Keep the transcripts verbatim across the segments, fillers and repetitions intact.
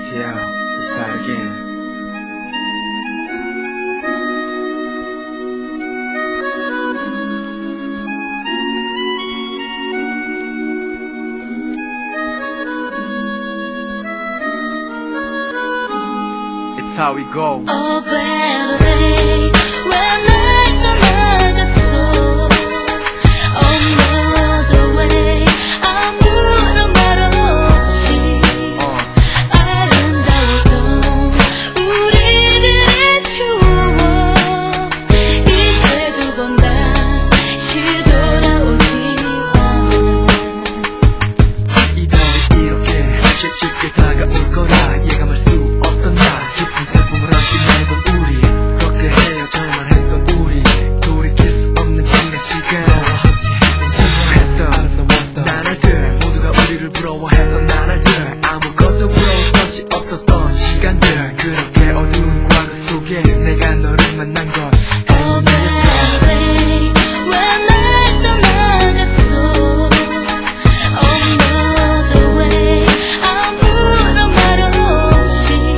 Yeah, let's start again. It's how we go. Oh, better day when I 떠나갔어. Another way 아무런 말 없이 아름다웠던 우리들의 추억 이제 두 번 다시 돌아오지 않아. 이별이 이렇게 쉽게 다가올 거라 예감할 수 없던 날 깊은 슬픔을 안고 내본 우리 그렇게 헤어져만 했던 우리 돌이킬 수 없는 지난 시간 수고했던 아름다웠던 나날들 모두가 우리를 부러워했던 나날들 아무것도 부러울 것이 없었던 시간들 그렇게 어두운 과거 속에 내가 너를 만난 건 Oh, better day when I 떠나갔어. Another way 아무런 말 없이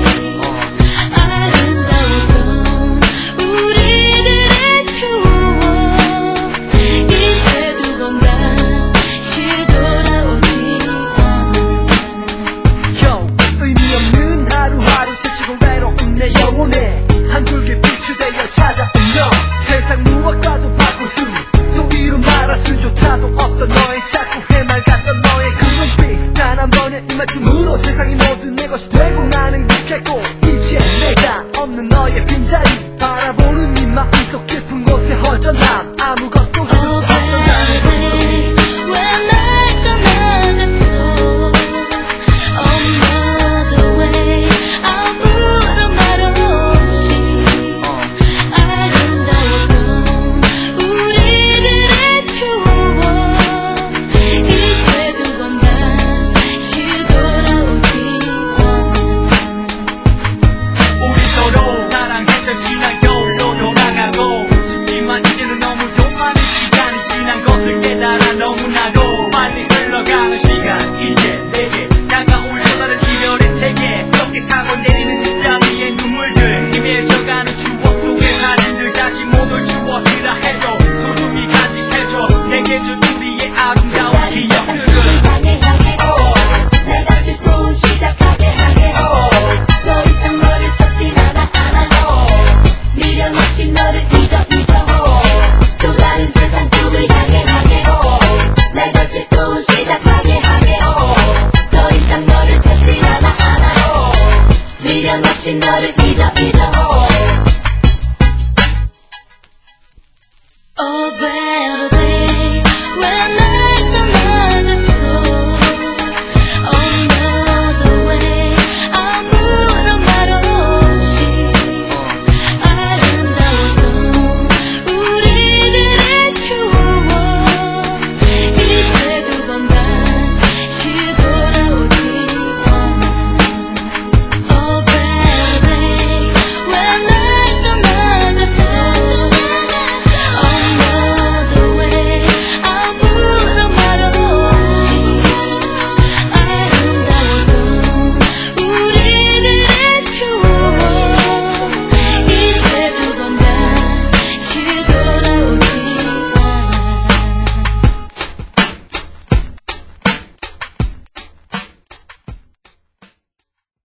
아름다웠던 우리들의 추억 이제 두 번 다시 돌아오지 않아. Yo, 의미 없는 하루하루 지치고 외로운 내 영혼에 한 줄기 빛이 되어 찾아온 너 세상 무엇과도 바꿀 수도 이루 말할 수조차도 없던 너의 자꾸 해맑았던 너의 그 눈빛 단 한 번의 이맞춤으로 세상이 모두 내 것이 되고 나는 극했고 이제 내가 없는 너의 빈자리 바라보는 이 마음속 깊은 곳에 허전함 아무것도 할 수 Oh, 없던 나의 better day when I 떠나갔어. Another way 아무런 말 없이 아름다웠던 우리들의 추억 이제 두 번 다시 돌아오지 않아. 우리 서로 사랑했던 지난 겨울로 돌아가고 싶지만 이제는 너무 많은 시간이 지난 것을 깨달아 너무나도 빨리 흘러가는 시간 이제 내게 다가올 여다른 이별의 세계 벽에 타고 내리는 습관 위의 눈물들 희미해져가는 추억 속의 사진들 다시 모두 지워지라 해줘 소중히 간직해줘 내게 준 우리의 아름다운 기억들